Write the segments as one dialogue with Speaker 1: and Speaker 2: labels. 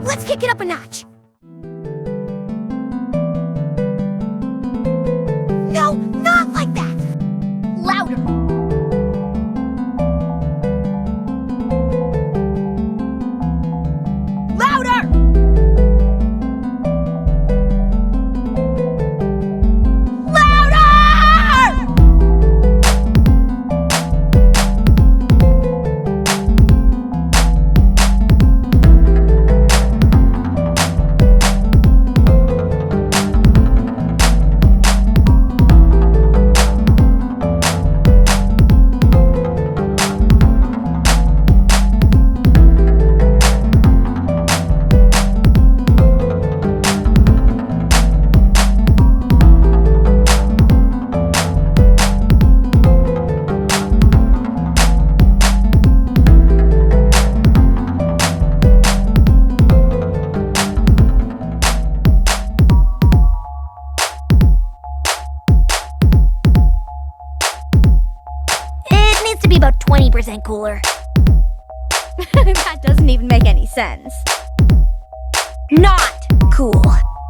Speaker 1: Let's kick it up a notch. No, not like that. Louder. Louder! To be about 20% cooler.
Speaker 2: That doesn't even make any sense.
Speaker 1: Not cool.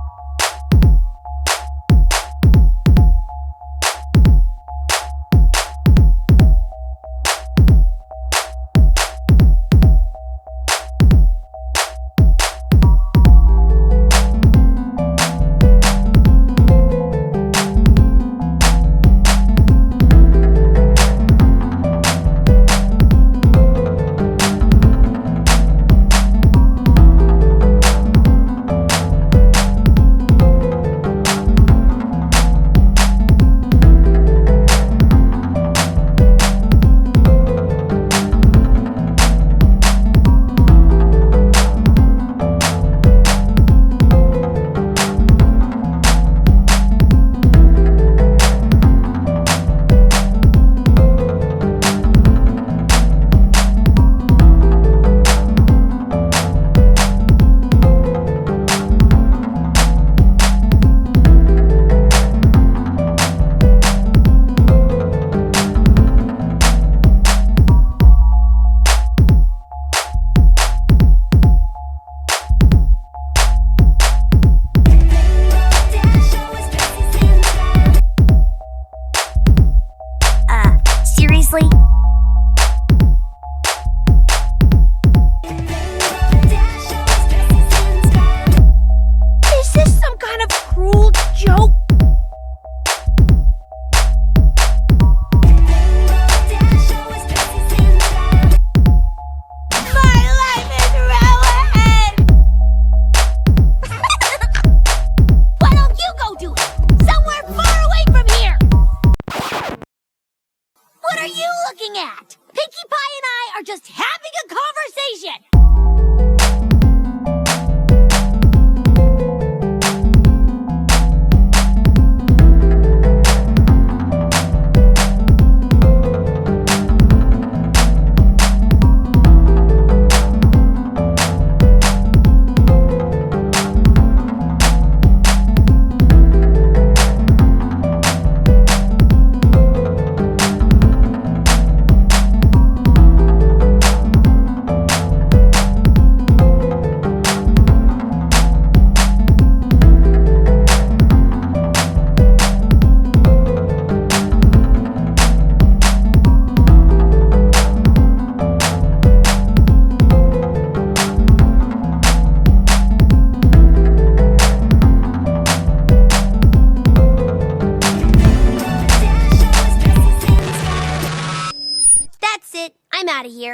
Speaker 1: Seriously? Is this some kind of cruel joke? My life is ruined! Why don't you go do it? Somewhere far away from here! What are you looking at? Pinkie Pie and I are just having a conversation! That's it. I'm out of here.